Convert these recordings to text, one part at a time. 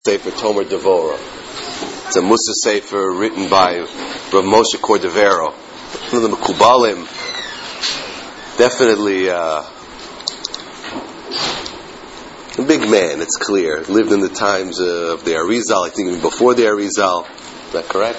Sefer Tomer Devora. It's a Mussar Sefer written by Rav Moshe Cordovero. One of the Mekubalim. Definitely a big man, it's clear. Lived in the times of the Arizal, I think even before the Arizal. Is that correct?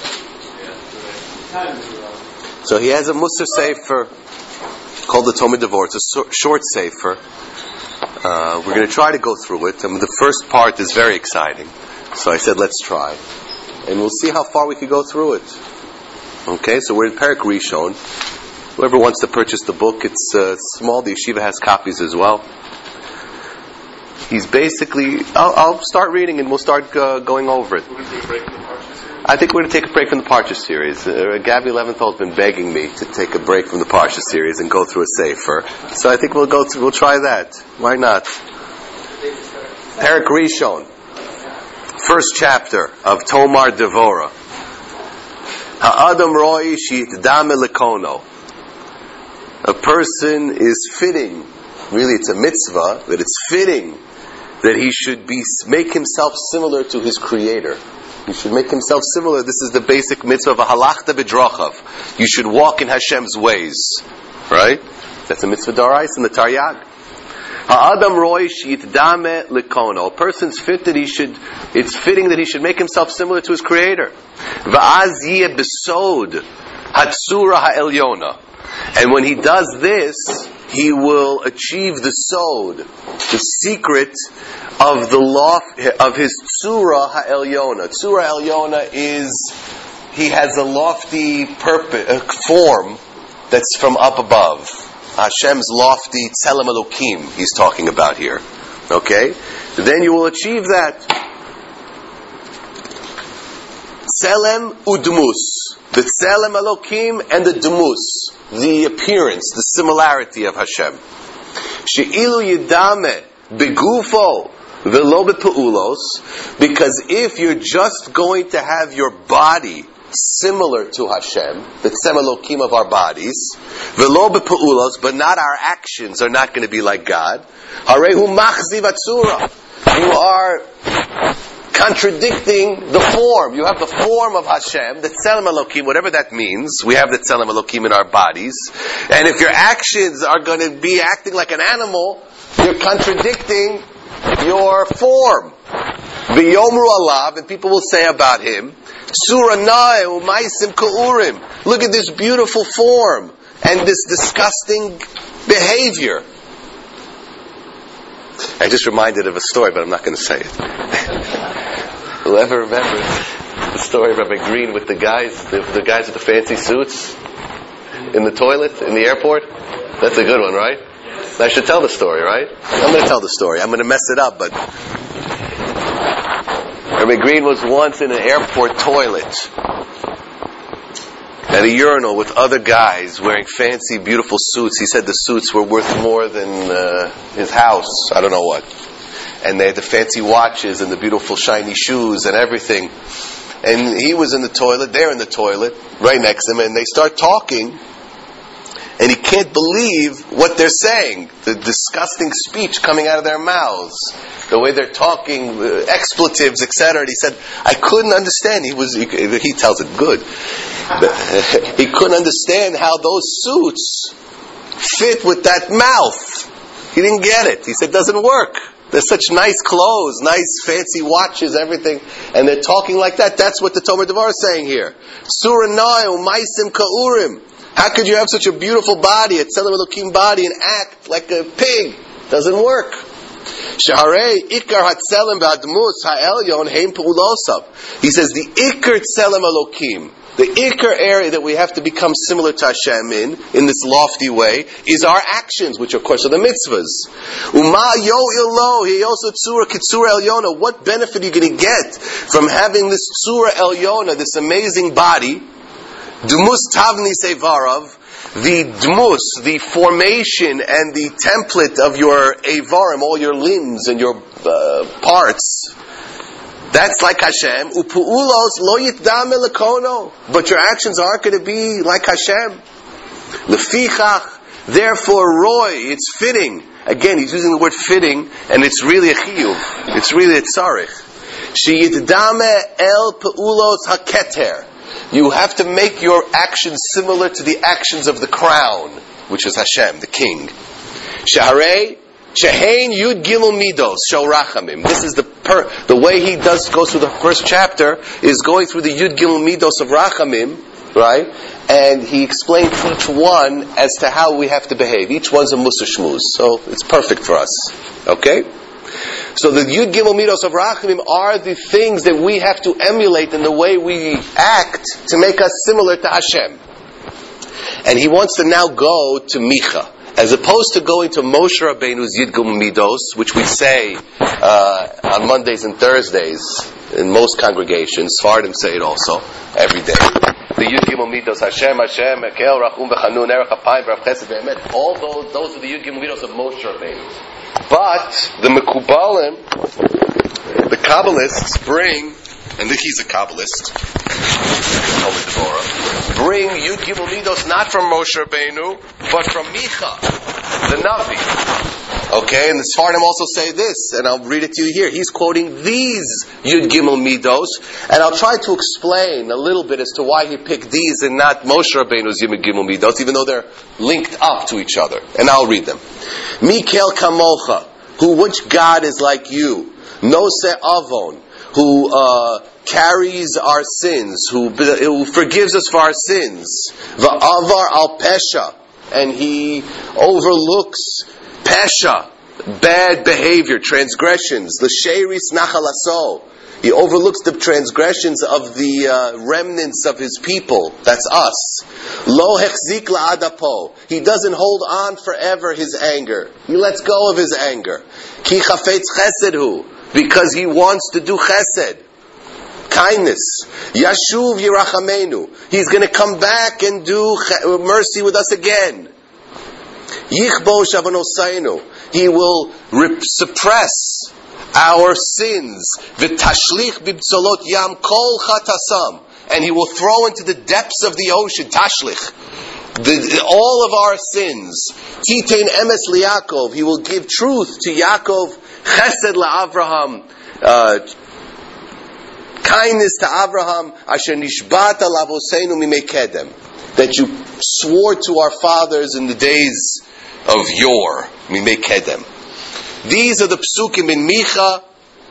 So he has a Mussar Sefer called the Tomer Devora. It's a short Sefer. We're going to try to go through it. The first part is very exciting. So I said, let's try. And we'll see how far we can go through it. Okay, so we're in Perek Rishon. Whoever wants to purchase the book, it's small. The yeshiva has copies as well. He's basically... I'll start reading and we'll start going over it. I think we're going to take a break from the Parsha series. Gabby Leventhal has been begging me to take a break from the Parsha series and go through a Sefer. So I think we'll try that. Why not? Perek Rishon, first chapter of Tomer Devora. Ha'adam roi she'itdame lekono. A person is fitting, really it's a mitzvah, that it's fitting that he should make himself similar to his Creator. He should make himself similar. This is the basic mitzvah of a halachta b'drachav. You should walk in Hashem's ways. Right? That's a mitzvah d'oraisa in the Taryag. Ha'adam roi she'itdame lekono. A person's fit that it's fitting that he should make himself similar to his Creator. Va'az yeh besod hatsura ha'elyona. And when he does this, he will achieve the sod, the secret of of his Tzura Ha'elyona. Tzura Ha'elyona is, he has a lofty form that's from up above. Hashem's lofty Tzelem Elokim he's talking about here. Okay? Then you will achieve that. Tzelem Udmus. The Tzelem Elokim and the Dmus. The appearance, the similarity of Hashem. She'ilu yidame begufo velo bepeulos, because if you're just going to have your body similar to Hashem, the Tzem Elokim of our bodies, velo bepeulos, but not our actions are not going to be like God. Harehu machziv atzura. You are contradicting the form. You have the form of Hashem, the Tzelem Elokim, whatever that means. We have the Tzelem Elokim in our bodies. And if your actions are going to be acting like an animal, you're contradicting your form. V'yomru alav, and people will say about him, Suranae u'maisim ka'urim. Look at this beautiful form and this disgusting behavior. I just reminded of a story, but I'm not going to say it. Whoever remembers the story of Rabbi Green with the guys with the fancy suits in the toilet in the airport? That's a good one, right? I should tell the story, right? I'm going to tell the story. I'm going to mess it up, but Rabbi Green was once in an airport toilet at a urinal with other guys wearing fancy, beautiful suits. He said the suits were worth more than his house. I don't know what. And they had the fancy watches and the beautiful shiny shoes and everything. And he was in the toilet, they're in the toilet, right next to him, and they start talking, and he can't believe what they're saying. The disgusting speech coming out of their mouths. The way they're talking, expletives, etc. And he said, I couldn't understand. He tells it good. He couldn't understand how those suits fit with that mouth. He didn't get it. He said, it doesn't work. They're such nice clothes, nice fancy watches, everything, and they're talking like that. That's what the Tomer Devora is saying here. Suranai umaisim ka'urim. How could you have such a beautiful body, a Tzelem Elokim body, and act like a pig? Doesn't work. Shaharei ikar hatzelem v'admus ha'elyon heim pe'ulosav. He says the ikar Tzelem Elokim, the ikar area that we have to become similar to Hashem in this lofty way, is our actions, which of course are the mitzvahs. Uma yo ilo, he also tzura kitsura elyona. What benefit are you going to get from having this tzura elyona, this amazing body? Dmus tavni sevarav, the dmus, the formation and the template of your avarim, all your limbs and your parts. That's like Hashem. Upu'ulos lo yitdame lekono. But your actions aren't going to be like Hashem. Lefichach. Therefore, roy. It's fitting. Again, he's using the word fitting, and it's really a chiyuv. It's really a tzarich. Sheyiddame el peulos haketer. You have to make your actions similar to the actions of the crown, which is Hashem, the king. Shaharei Shehein Yud Gimel Midos Shel Rachamim. This is the way he goes through the first chapter is going through the Yud Gimel Midos of Rachamim, right? And he explains each one as to how we have to behave. Each one's a Mussar Shmuz, so it's perfect for us. Okay? So the Yud Gimel Midos of Rachamim are the things that we have to emulate in the way we act to make us similar to Hashem. And he wants to now go to Micha. As opposed to going to Moshe Rabbeinu's Yud Gimel Midos, which we say on Mondays and Thursdays in most congregations, Sfardim say it also, every day. The Yud Gimel Midos, Hashem, Ekel, Rachum, V'chanun, Erech HaPayim, V'rav Chesed, V'emet, all those are the Yud Gimel Midos of Moshe Rabbeinu. But the Mekubalim, the Kabbalists bring, and he's a Kabbalist, bring Yud Gimel Midos not from Moshe Rabbeinu, but from Micha, the Navi. Okay, and the Sfardim also say this, and I'll read it to you here. He's quoting these Yud Gimel Midos, and I'll try to explain a little bit as to why he picked these and not Moshe Rabbeinu's Yud Gimel Midos, even though they're linked up to each other. And I'll read them. Mikel Kamocha, which God is like you? Nose Avon, who carries our sins, who forgives us for our sins. Va'avar al pesha, and he overlooks pesha, bad behavior, transgressions. L'sheiris nachalaso, he overlooks the transgressions of the remnants of his people. That's us. Lo hechzik la'adapo, he doesn't hold on forever his anger. He lets go of his anger. Ki chafetz chesed hu, because he wants to do chesed, kindness. Yashuv yirachamenu, he's going to come back and do mercy with us again. Yichbo shavonosaynu, he will suppress our sins. V'tashlich bibtzolot yam kol chatasam, and he will throw into the depths of the ocean, tashlich, all of our sins. Titein emes liYakov, he will give truth to Yaakov. Chesed la'Avraham, kindness to Avraham. Asher nishbata lavoseinu mimei kedem, that you swore to our fathers in the days of yore. Mimei kedem. These are the psukim in Micha.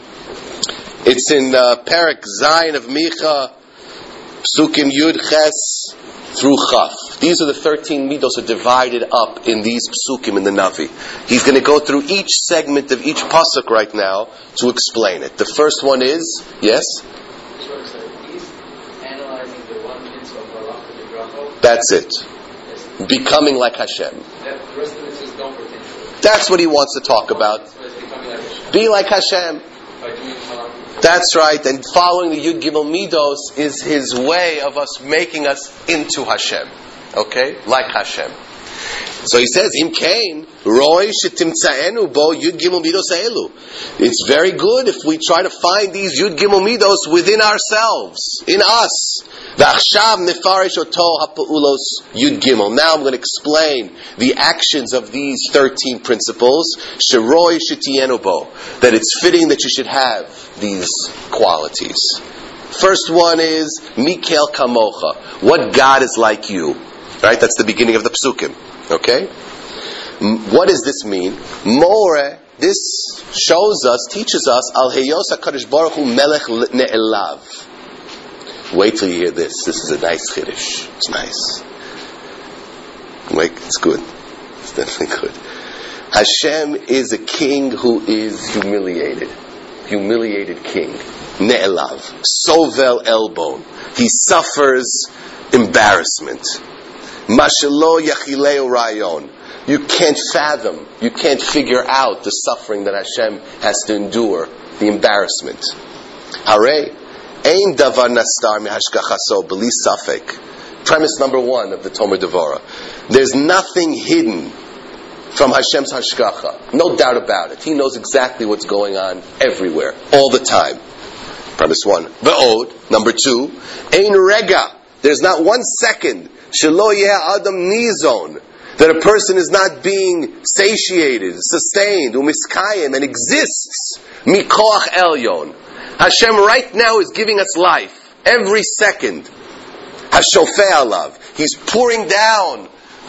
It's in Perek Zayin of Micha, psukim Yud Ches through Chaf. These are the 13 midos are divided up in these psukim in the Navi. He's going to go through each segment of each pasuk right now to explain it. The first one is, yes? He's analyzing the 1 mitzvah of Malach the Brachot. That's it. Becoming like Hashem. The rest of it is don't pretend. That's what he wants to talk about. Be like Hashem. That's right, and following the Yud Gimel Midos is his way of us making us into Hashem. Okay? Like Hashem. So he says, Im Kain, Roy shetimtzaenu bo Yud Gimel Midos elu. It's very good if we try to find these Yud Gimel Midos within ourselves, in us. V'achshav nefarish oto ha'pa'ulos Yud Gimel. Now I'm going to explain the actions of these 13 principles. Sheroy shetienu bo. That it's fitting that you should have these qualities. First one is Mikel Kamocha. What God is like you. Right? That's the beginning of the psukim. Okay? What does this mean? More, this shows us, teaches us, Al Heyos HaKadosh Baruch Hu Melech Ne'elav. Wait till you hear this. This is a nice chiddush. It's nice. Wait, it's good. It's definitely good. Hashem is a king who is humiliated. Humiliated king. Ne'elav. Sovel elbon. He suffers embarrassment. Mashelo yachileu rayon. You can't fathom, you can't figure out the suffering that Hashem has to endure, the embarrassment. Harei, ein davar nastar mihashgachaso b'li safek. Premise number 1 of the Tomer Devorah. There's nothing hidden from Hashem's hashgacha. No doubt about it. He knows exactly what's going on everywhere, all the time. Premise 1. Ve'od, number 2. Ein rega. There's not 1 second Shelo yeh adam nizon, that a person is not being satiated, sustained, umiskayim, and exists mikoach elyon. Hashem right now is giving us life. Every second. Hashofeh alav. He's pouring down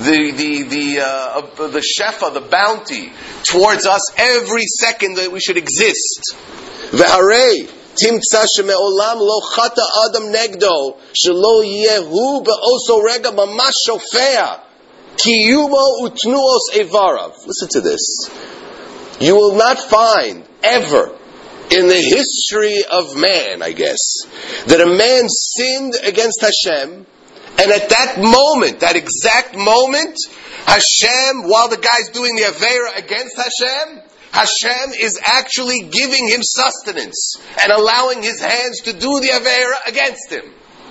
the shefa, the bounty, towards us every second that we should exist. Ve'harei timtza sheme'olam lo chata adam negdo shelo yehu be'oso rega mamash shofea kiyumo utnuos evarav. Listen to this. You will not find ever in the history of man, I guess, that a man sinned against Hashem, and at that moment, that exact moment, Hashem, while the guy's doing the Aveira against Hashem is actually giving him sustenance and allowing his hands to do the Aveira against him.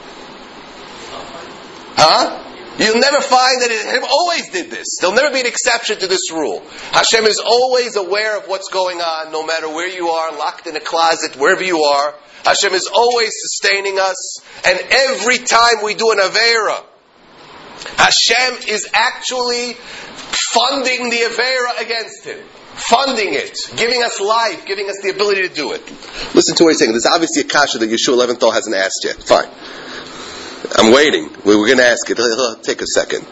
Huh? You'll never find that Hashem always did this. There'll never be an exception to this rule. Hashem is always aware of what's going on, no matter where you are, locked in a closet, wherever you are. Hashem is always sustaining us. And every time we do an Aveira, Hashem is actually funding the Aveira against him. Funding it. Giving us life. Giving us the ability to do it. Listen to what he's saying. There's obviously a kasha that Yeshua Leventhal hasn't asked yet. Fine. I'm waiting. We were going to ask it. Take a second.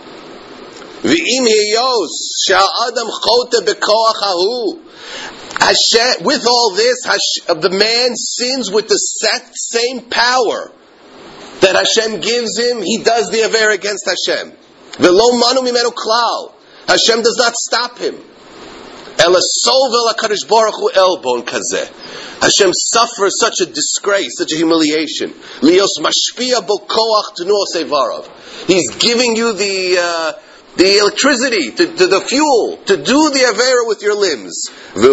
Hashem, with all this, the man sins with the same power that Hashem gives him. He does the Aver against Hashem. Hashem does not stop him. Hashem suffers such a disgrace, such a humiliation. He's giving you the electricity, the fuel, to do the Avera with your limbs.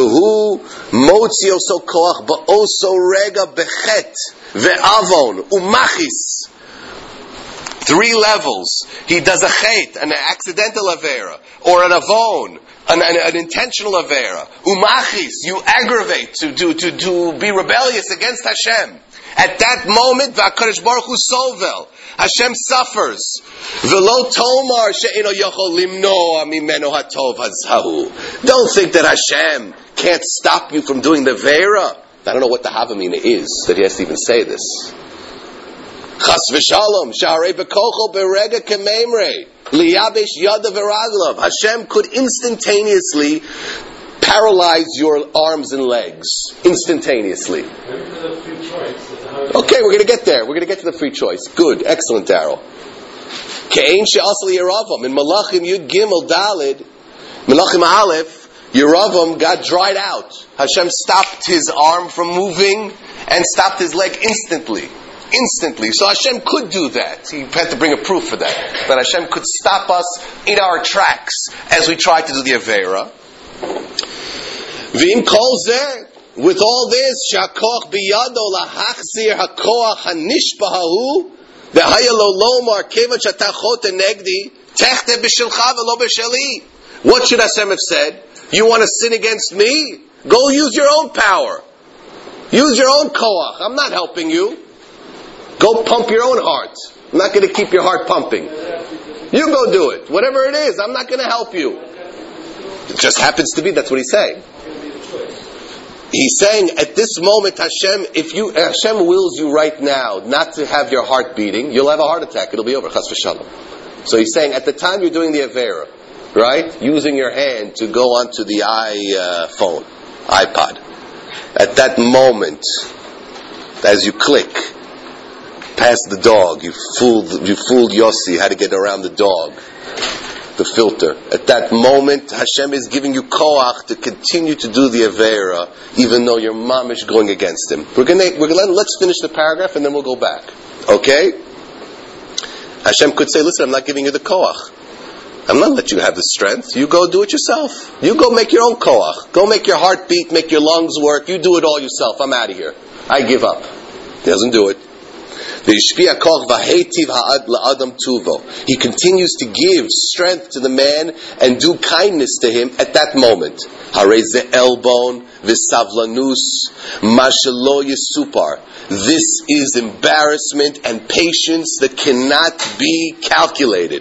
Three levels. He does a chet, an accidental Avera, or an avon, an intentional Avera. Umachis, you aggravate to be rebellious against Hashem. At that moment, V'akadosh Baruch Hu sovel. Hashem suffers. V'lo tomar she'eno yochol limnoa mimeno hatov hazahu. Don't think that Hashem can't stop you from doing the Avera. I don't know what the Havamina is, that he has to even say this. Chas v'shalom, sha'arei b'kocho berega k'meimrei, liyabesh yada v'raglav. Hashem could instantaneously paralyze your arms and legs. Instantaneously. Okay, we're going to get there. We're going to get to the free choice. Good, excellent, Darryl. Ke'ein she'asal Yeravam, in Malachim Yud Gimel Dalid, Malachim Aleph, Yeravam got dried out. Hashem stopped his arm from moving and stopped his leg instantly. So Hashem could do that. He had to bring a proof for that. That Hashem could stop us in our tracks as we try to do the Avera. V'im kol zeh, with all this, shakoch biyado lahachzir hakoach hanishbahu v'haya lo lomar kevan shatachot negdi techte b'shilcha v'lo b'sheli. What should Hashem have said? You want to sin against me? Go use your own power. Use your own koach. I'm not helping you. Go pump your own heart. I'm not going to keep your heart pumping. You go do it. Whatever it is, I'm not going to help you. It just happens to be, that's what he's saying. He's saying, at this moment, Hashem wills you right now not to have your heart beating, you'll have a heart attack. It'll be over. Chas v'shalom. So he's saying, at the time you're doing the Avera, right? Using your hand to go onto the iPod. At that moment, as you click past the dog, you fooled Yossi how to get around the dog, the filter. At that moment, Hashem is giving you koach to continue to do the Avera, even though your mom is going against him. Let's finish the paragraph and then we'll go back. Okay? Hashem could say, listen, I'm not giving you the koach. I'm not letting you have the strength. You go do it yourself. You go make your own koach. Go make your heart beat, make your lungs work. You do it all yourself. I'm out of here. I give up. He doesn't do it. He continues to give strength to the man and do kindness to him at that moment. This is embarrassment and patience that cannot be calculated.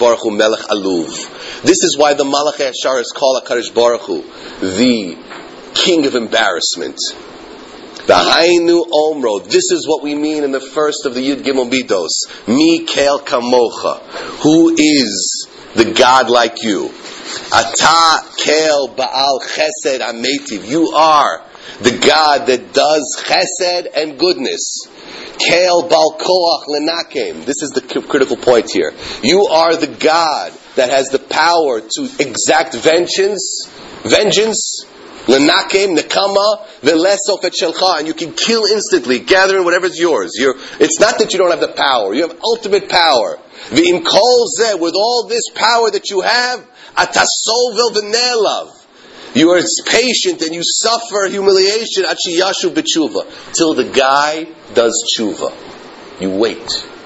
This is why the Malachei Hasharis call HaKadosh Baruch Hu the king of embarrassment. V'hainu omro. This is what we mean in the first of the Yud Gimel Midos. Mi kel kamocha. Who is the God like you? Ata kel ba'al chesed ametiv. You are the God that does chesed and goodness. Kel bal koach lenakem. This is the critical point here. You are the God that has the power to exact vengeance, lenakem, nekama, velesof et shelcha, and you can kill instantly, gathering whatever's yours. It's not that you don't have the power; you have ultimate power. V'im kol zeh, with all this power that you have, atasovel v'nelav. You are patient and you suffer humiliation achiyashu b'tshuva till the guy does tshuva. You wait.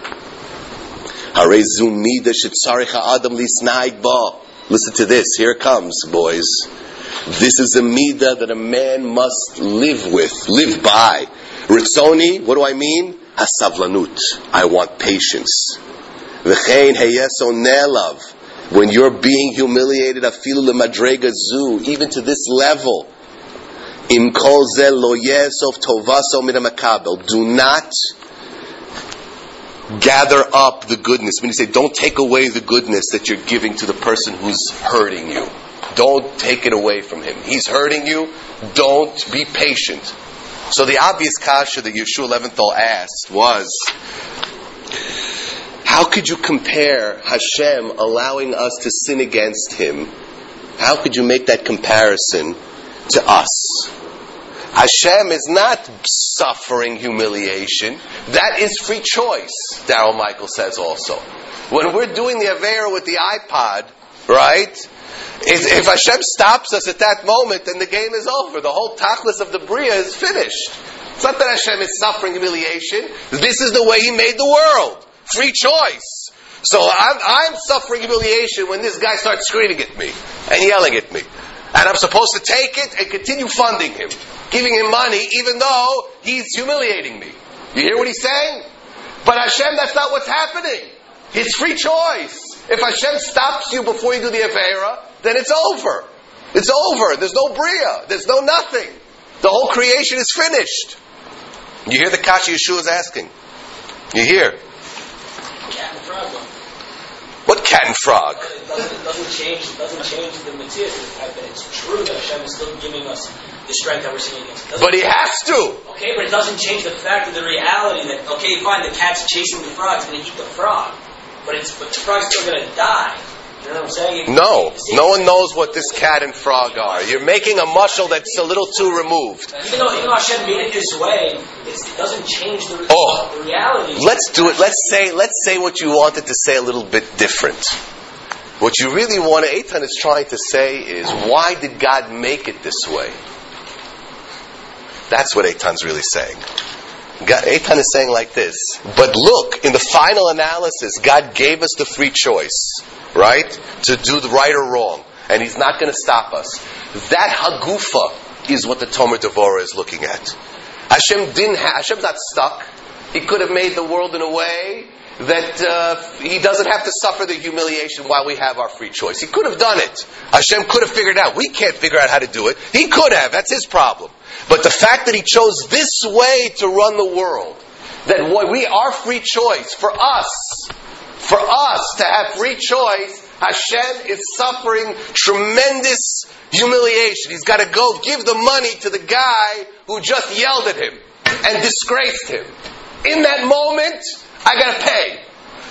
Listen to this. Here it comes, boys. This is a midah that a man must live with, live by. Ritzoni, what do I mean? Hasavlanut. I want patience. V'chein heyeso nelav. When you're being humiliated, afilu lemadrega zu, even to this level, im kol ze lo yesov tovaso min hamakabel. Do not gather up the goodness. When you say, don't take away the goodness that you're giving to the person who's hurting you. Don't take it away from him. He's hurting you. Don't be patient. So the obvious kasha that Yeshua Leventhal asked was, how could you compare Hashem allowing us to sin against Him? How could you make that comparison to us? Hashem is not suffering humiliation. That is free choice, Darrell Michael says also. When we're doing the Aveira with the iPod, right? If Hashem stops us at that moment, then the game is over. The whole tachlis of the Bria is finished. It's not that Hashem is suffering humiliation. This is the way He made the world. Free choice. So I'm suffering humiliation when this guy starts screaming at me and yelling at me. And I'm supposed to take it and continue funding him, giving him money, even though he's humiliating me. You hear what he's saying? But Hashem, that's not what's happening. It's free choice. If Hashem stops you before you do the Aveira, then it's over. It's over. There's no Bria. There's no nothing. The whole creation is finished. You hear the kasha Yeshua is asking? You hear? Cat and frog. What cat and frog? It doesn't change the material. The fact that it's true that Hashem is still giving us the strength that we're seeing against. But He has to. Okay, but it doesn't change the fact of the reality that, okay, fine, the cat's chasing the frog, it's going to eat the frog. But the frog's still going to die. You know what I'm saying? No one knows what this cat and frog are. You're making a mushal that's a little too removed. Even though Hashem made it this way, it doesn't change the reality. Let's do it. Let's say what you wanted to say a little bit different. What you really want, Eitan is trying to say is, why did God make it this way? That's what Eitan's really saying. Eitan is saying like this. But look, in the final analysis, God gave us the free choice, right? To do the right or wrong. And He's not going to stop us. That hagufa is what the Tomer Devorah is looking at. Hashem's not stuck. He could have made the world in a way that He doesn't have to suffer the humiliation while we have our free choice. He could have done it. Hashem could have figured it out. We can't figure out how to do it. He could have. That's His problem. But the fact that He chose this way to run the world, that our free choice, for us to have free choice, Hashem is suffering tremendous humiliation. He's got to go give the money to the guy who just yelled at him and disgraced him. In that moment, I got to pay.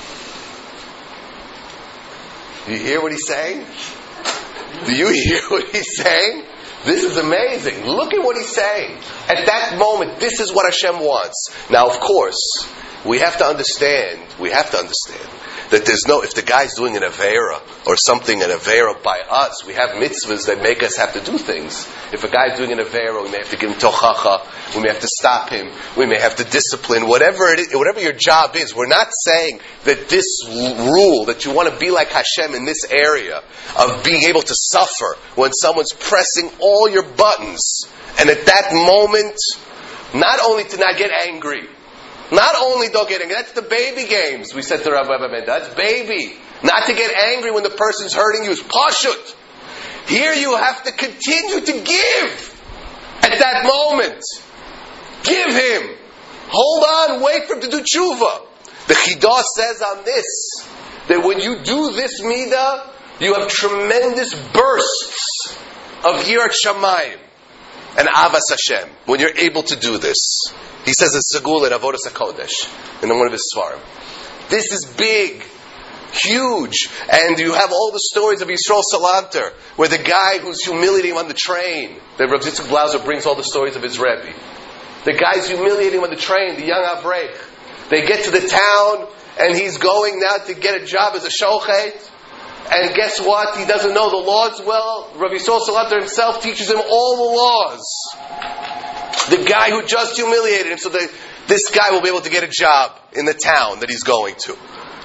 Do you hear what he's saying? Do you hear what he's saying? This is amazing. Look at what he's saying. At that moment, this is what Hashem wants. Now, of course, we have to understand that if the guy's doing an Aveira or something, an Aveira by us, we have mitzvahs that make us have to do things. If a guy's doing an Aveira, we may have to give him tochacha, we may have to stop him, we may have to discipline, whatever it is, whatever your job is. We're not saying that this rule, that you want to be like Hashem in this area of being able to suffer when someone's pressing all your buttons, and at that moment, not only to not get angry, not only don't get angry, that's the baby games, we said to Rabbi Mendel, that's baby. Not to get angry when the person's hurting you is pashut. Here you have to continue to give. At that moment. Give him. Hold on, wait for him to do tshuva. The Chidah says on this, that when you do this midah, you have tremendous bursts of Yirat Shamayim and Avas Hashem, when you're able to do this. He says it's Segul in Avodas HaKodesh, in one of his Svarim. This is big, huge, and you have all the stories of Yisrael Salanter, where the guy who's humiliating him on the train, that Rav Yitzchak Blauser brings all the stories of his Rebbe. The guy's humiliating him on the train, the young Avrech. They get to the town, and he's going now to get a job as a shochet. And guess what? He doesn't know the laws well. Rav Yisrael Salanter himself teaches him all the laws. The guy who just humiliated him, so this guy will be able to get a job in the town that he's going to.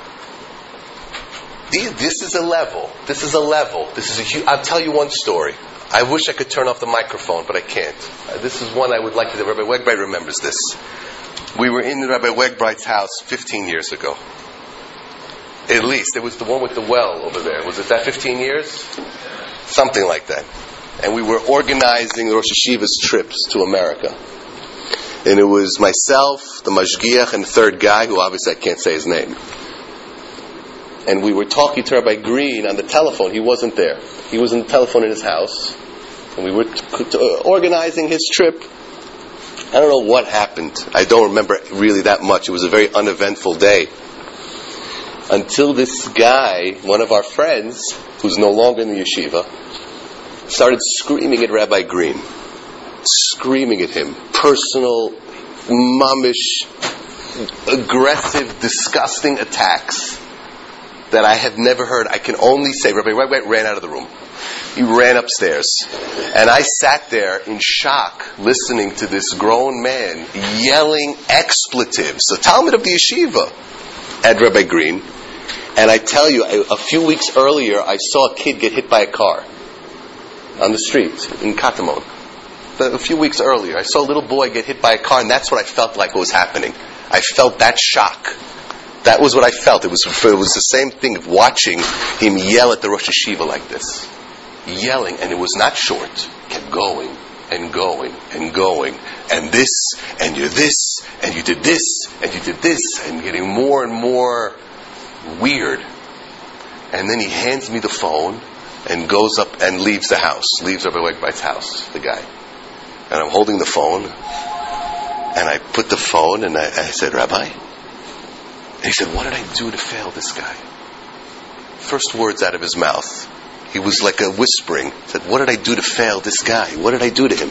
This is a level. This is a level. This is a huge. I'll tell you one story. I wish I could turn off the microphone, but I can't. This is one I would like to. Rabbi Wegbright remembers this. We were in Rabbi Wegbright's house 15 years ago. At least. It was the one with the well over there. Was it that 15 years? Something like that. And we were organizing the Rosh Hashiva's trips to America. And it was myself, the Mashgiach, and the third guy, who obviously I can't say his name. And we were talking to Rabbi Green on the telephone. He wasn't there. He was on the telephone in his house. And we were organizing his trip. I don't know what happened. I don't remember really that much. It was a very uneventful day. Until this guy, one of our friends, who's no longer in the yeshiva, started screaming at Rabbi Green. Screaming at him. Personal, mamish, aggressive, disgusting attacks that I have never heard. I can only say, Rabbi Wegbright ran out of the room. He ran upstairs. And I sat there in shock, listening to this grown man yelling expletives, the Talmud of the yeshiva, at Rabbi Green. And I tell you, a few weeks earlier, I saw a kid get hit by a car on the street in Katamon. A few weeks earlier, I saw a little boy get hit by a car, and that's what I felt like was happening. I felt that shock. That was what I felt. It was the same thing of watching him yell at the Rosh Hashiva like this. Yelling, and it was not short. It kept going and going and going. And this, and you're this, and you did this, and you did this, and getting more and more weird. And then he hands me the phone and goes up and leaves the house. Leaves Rabbi Wegbright's house, the guy. And I'm holding the phone, and I put the phone, and I said, Rabbi? And he said, what did I do to fail this guy? First words out of his mouth. He was like a whispering. He said, what did I do to fail this guy? What did I do to him?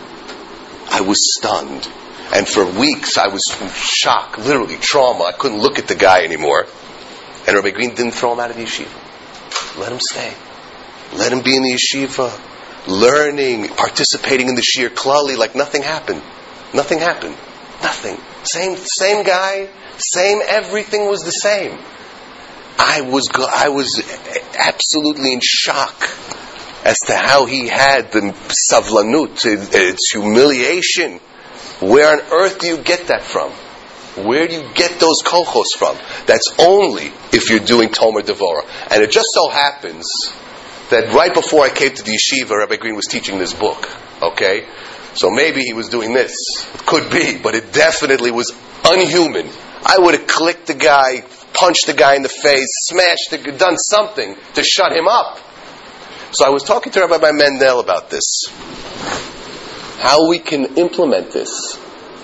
I was stunned. And for weeks I was in shock, literally trauma. I couldn't look at the guy anymore. And Rabbi Green didn't throw him out of the yeshiva. Let him stay. Let him be in the yeshiva, learning, participating in the Shir Klali like nothing happened. Nothing happened. Nothing. Same guy, same, everything was the same. I was absolutely in shock as to how he had the savlanut, its humiliation. Where on earth do you get that from? Where do you get those kochos from? That's only if you're doing Tomer Devorah. And it just so happens that right before I came to the yeshiva, Rabbi Green was teaching this book. Okay? So maybe he was doing this. It could be, but it definitely was unhuman. I would have clicked the guy, punched the guy in the face, done something to shut him up. So I was talking to Rabbi Mendel about this. How we can implement this.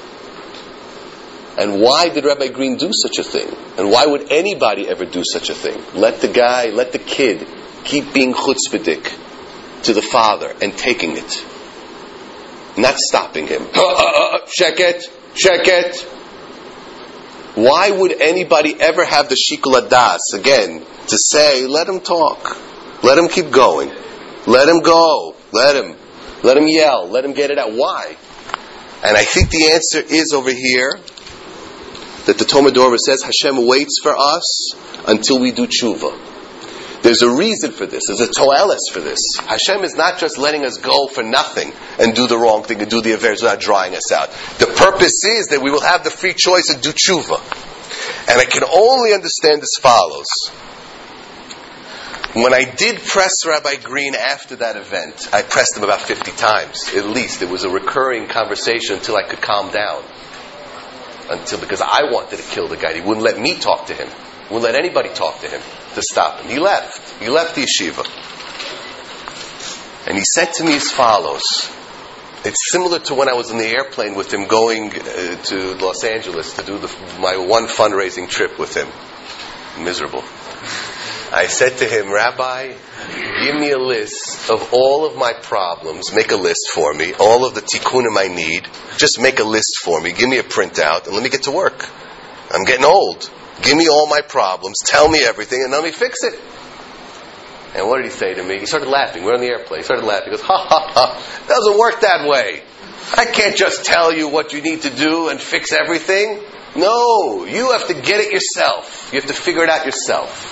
And why did Rabbi Green do such a thing? And why would anybody ever do such a thing? Let the kid keep being chutzpahdik to the father and taking it. Not stopping him. Check it. Why would anybody ever have the shikul hadas, again, to say, let him talk. Let him keep going. Let him go. Let him yell. Let him get it out. Why? And I think the answer is over here, that the Tomer Devorah says, Hashem waits for us until we do tshuva. There's a reason for this. There's a toeles for this. Hashem is not just letting us go for nothing and do the wrong thing and do the avers without drying us out. The purpose is that we will have the free choice and do tshuva. And I can only understand as follows. When I did press Rabbi Green after that event, I pressed him about 50 times, at least. It was a recurring conversation until I could calm down. Because I wanted to kill the guy. He wouldn't let me talk to him. Wouldn't let anybody talk to him to stop him. He left. He left the yeshiva. And he said to me as follows. It's similar to when I was in the airplane with him going to Los Angeles to do my one fundraising trip with him. Miserable. I said to him, Rabbi, give me a list of all of my problems. Make a list for me. All of the tikkunim I need. Just make a list for me. Give me a printout and let me get to work. I'm getting old. Give me all my problems. Tell me everything and let me fix it. And what did he say to me? He started laughing. We're on the airplane. He started laughing. He goes, ha ha ha. It doesn't work that way. I can't just tell you what you need to do and fix everything. No, you have to get it yourself. You have to figure it out yourself.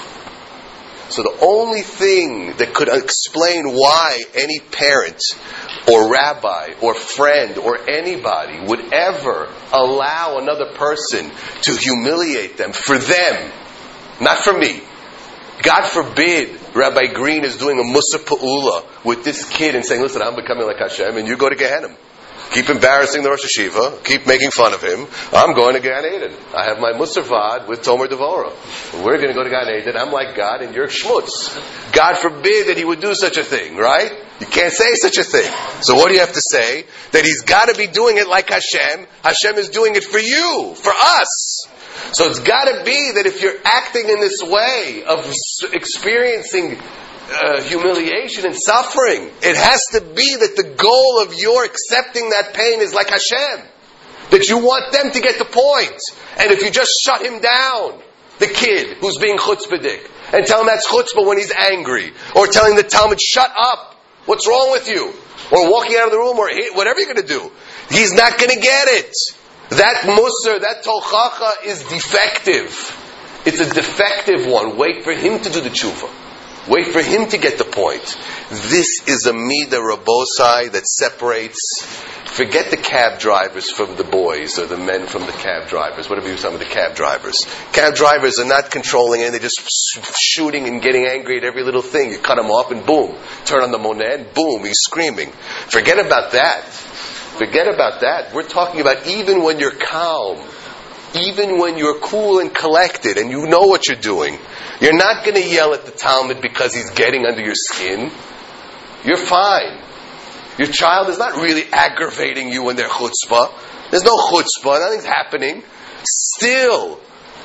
So the only thing that could explain why any parent or rabbi or friend or anybody would ever allow another person to humiliate them, for them, not for me. God forbid Rabbi Green is doing a Musa Pa'ula with this kid and saying, listen, I'm becoming like Hashem and you go to Gehenna. Keep embarrassing the Rosh Hashiva. Keep making fun of him. I'm going to Gan Eden. I have my Musarvad with Tomer Devora. We're going to go to Gan Eden. I'm like God and you're Shmutz. God forbid that he would do such a thing, right? You can't say such a thing. So what do you have to say? That he's got to be doing it like Hashem. Hashem is doing it for you, for us. So it's got to be that if you're acting in this way of experiencing humiliation and suffering, it has to be that the goal of your accepting that pain is like Hashem. That you want them to get the point. And if you just shut him down, the kid who's being chutzpahdik, and tell him that's chutzpah when he's angry, or telling the Talmud, shut up, what's wrong with you? Or walking out of the room, or whatever you're going to do, he's not going to get it. That musar, that tochacha is defective. It's a defective one. Wait for him to do the tshuva. Wait for him to get the point. This is a midah rabosai that separates. Forget the cab drivers from the boys, or the men from the cab drivers. Whatever you say with the cab drivers. Cab drivers are not controlling it. They're just shooting and getting angry at every little thing. You cut him off and boom. Turn on the moned and boom, he's screaming. Forget about that. Forget about that. We're talking about even when you're calm. Even when you're cool and collected and you know what you're doing, you're not going to yell at the Talmud because he's getting under your skin. You're fine. Your child is not really aggravating you when they're chutzpah. There's no chutzpah. Nothing's happening. Still,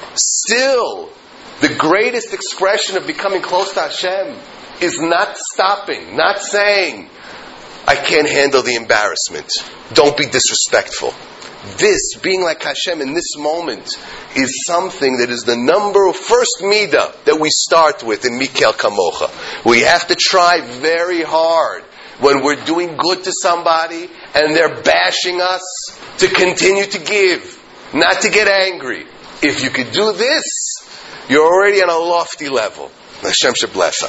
the greatest expression of becoming close to Hashem is not stopping, not saying, I can't handle the embarrassment. Don't be disrespectful. This, being like Hashem in this moment, is something that is the first midah that we start with in Mikel Kamocha. We have to try very hard when we're doing good to somebody and they're bashing us to continue to give, not to get angry. If you could do this, you're already on a lofty level. Hashem should bless us.